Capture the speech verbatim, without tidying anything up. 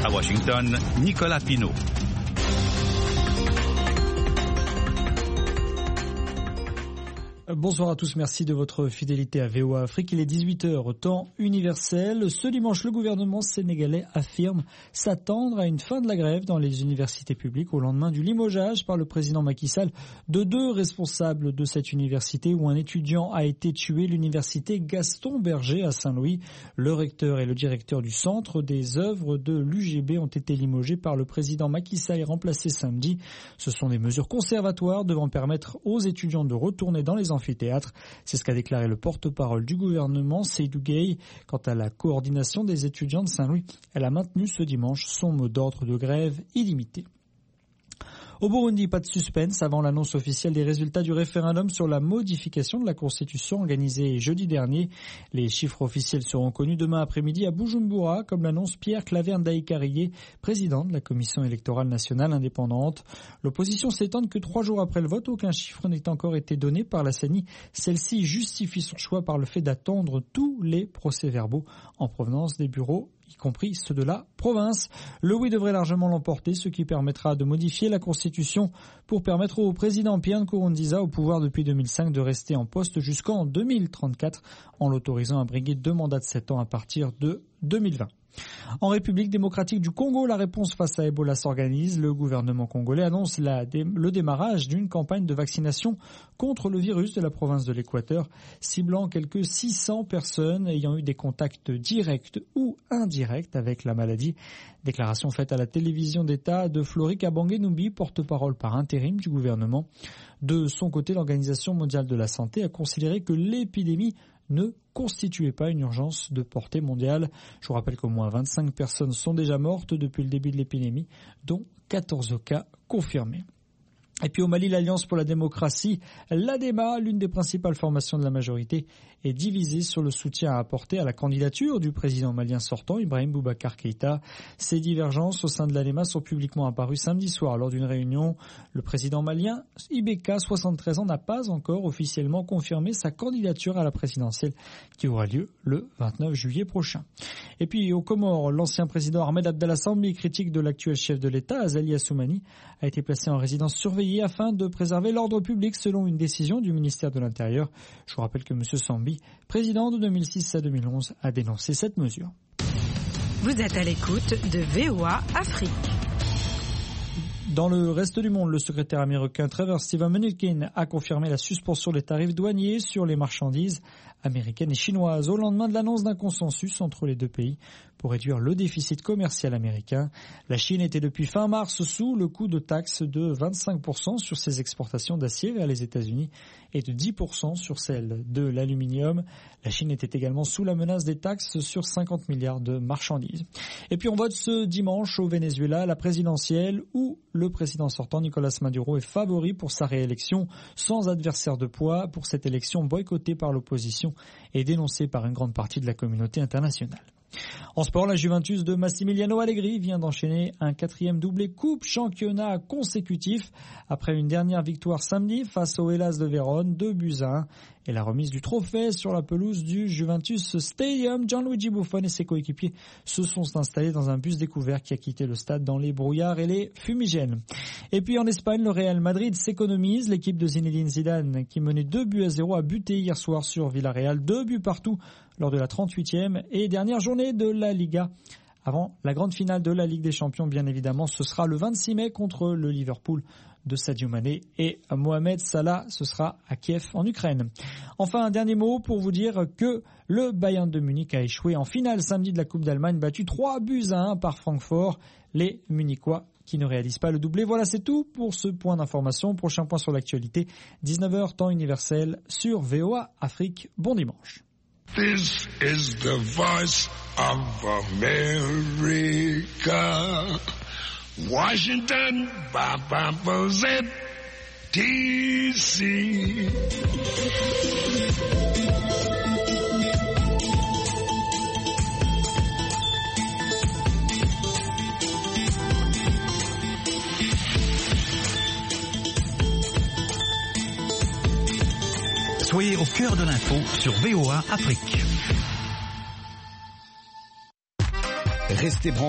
À Washington, Nicolas Pinault. Bonsoir à tous, merci de votre fidélité à V O A Afrique. Il est dix-huit heures, temps universel. Ce dimanche, le gouvernement sénégalais affirme s'attendre à une fin de la grève dans les universités publiques au lendemain du limogeage par le président Macky Sall de deux responsables de cette université où un étudiant a été tué, l'université Gaston Berger à Saint-Louis. Le recteur et le directeur du centre des œuvres de l'U G B ont été limogés par le président Macky Sall et remplacés samedi. Ce sont des mesures conservatoires devant permettre aux étudiants de retourner dans les amphithéâtres. C'est ce qu'a déclaré le porte-parole du gouvernement, Seydou Gueye. Quant à la coordination des étudiants de Saint-Louis, elle a maintenu ce dimanche son mot d'ordre de grève illimité. Au Burundi, pas de suspense avant l'annonce officielle des résultats du référendum sur la modification de la Constitution organisée jeudi dernier. Les chiffres officiels seront connus demain après-midi à Bujumbura, comme l'annonce Pierre Claver Ndaïkariyé, président de la Commission électorale nationale indépendante. L'opposition s'étonne que trois jours après le vote, aucun chiffre n'ait encore été donné par la C E N I. Celle-ci justifie son choix par le fait d'attendre tous les procès-verbaux en provenance des bureaux, y compris ceux de la province. Le oui devrait largement l'emporter, ce qui permettra de modifier la Constitution pour permettre au président Pierre Nkurunziza, au pouvoir depuis deux mille cinq, de rester en poste jusqu'en deux mille trente-quatre, en l'autorisant à briguer deux mandats de sept ans à partir de deux mille vingt. En République démocratique du Congo, la réponse face à Ebola s'organise. Le gouvernement congolais annonce la, le démarrage d'une campagne de vaccination contre le virus de la province de l'Équateur, ciblant quelques six cents personnes ayant eu des contacts directs ou indirects avec la maladie. Déclaration faite à la télévision d'État de Flori Kabange-Numbi, porte-parole par intérim du gouvernement. De son côté, l'Organisation mondiale de la santé a considéré que l'épidémie ne constituait pas une urgence de portée mondiale. Je vous rappelle qu'au moins vingt-cinq personnes sont déjà mortes depuis le début de l'épidémie, dont quatorze cas confirmés. Et puis au Mali, l'Alliance pour la démocratie, l'A D E M A, l'une des principales formations de la majorité, est divisée sur le soutien à apporter à la candidature du président malien sortant, Ibrahim Boubacar Keïta. Ces divergences au sein de l'A D E M A sont publiquement apparues samedi soir lors d'une réunion. Le président malien, I B K, soixante-treize ans, n'a pas encore officiellement confirmé sa candidature à la présidentielle qui aura lieu le vingt-neuf juillet prochain. Et puis aux Comores, l'ancien président Ahmed Abdallah Sambi, critique de l'actuel chef de l'État, Azali Assoumani, a été placé en résidence surveillée afin de préserver l'ordre public selon une décision du ministère de l'Intérieur. Je vous rappelle que M. Sambi, président de deux mille six à deux mille onze, a dénoncé cette mesure. Vous êtes à l'écoute de V O A Afrique. Dans le reste du monde, le secrétaire américain Trevor Stephen Mnuchin a confirmé la suspension des tarifs douaniers sur les marchandises américaines et chinoises au lendemain de l'annonce d'un consensus entre les deux pays pour réduire le déficit commercial américain. La Chine était depuis fin mars sous le coup de taxe de vingt-cinq pour cent sur ses exportations d'acier vers les États-Unis et de dix pour cent sur celles de l'aluminium. La Chine était également sous la menace des taxes sur cinquante milliards de marchandises. Et puis on vote ce dimanche au Venezuela la présidentielle où le président sortant Nicolas Maduro est favori pour sa réélection sans adversaire de poids pour cette élection boycottée par l'opposition et dénoncée par une grande partie de la communauté internationale. En sport, la Juventus de Massimiliano Allegri vient d'enchaîner un quatrième doublé coupe championnat consécutif après une dernière victoire samedi face au Hellas de Vérone, deux buts à un. Et la remise du trophée sur la pelouse du Juventus Stadium. Gianluigi Buffon et ses coéquipiers se sont installés dans un bus découvert qui a quitté le stade dans les brouillards et les fumigènes. Et puis en Espagne, le Real Madrid s'économise. L'équipe de Zinedine Zidane, qui menait deux buts à zéro, a buté hier soir sur Villarreal. Deux buts partout lors de la trente-huitième et dernière journée de la Liga. Avant la grande finale de la Ligue des Champions, bien évidemment, ce sera le vingt-six mai contre le Liverpool de Sadio Mané et Mohamed Salah. Ce sera à Kiev, en Ukraine. Enfin, un dernier mot pour vous dire que le Bayern de Munich a échoué en finale samedi de la Coupe d'Allemagne, battu trois buts à un par Francfort. Les Munichois qui ne réalisent pas le doublé. Voilà, c'est tout pour ce point d'information. Prochain point sur l'actualité, dix-neuf heures, temps universel sur V O A Afrique. Bon dimanche. This is the voice of America. Washington, Z, D C. Soyez au cœur de l'info sur V O A Afrique. Restez branchés.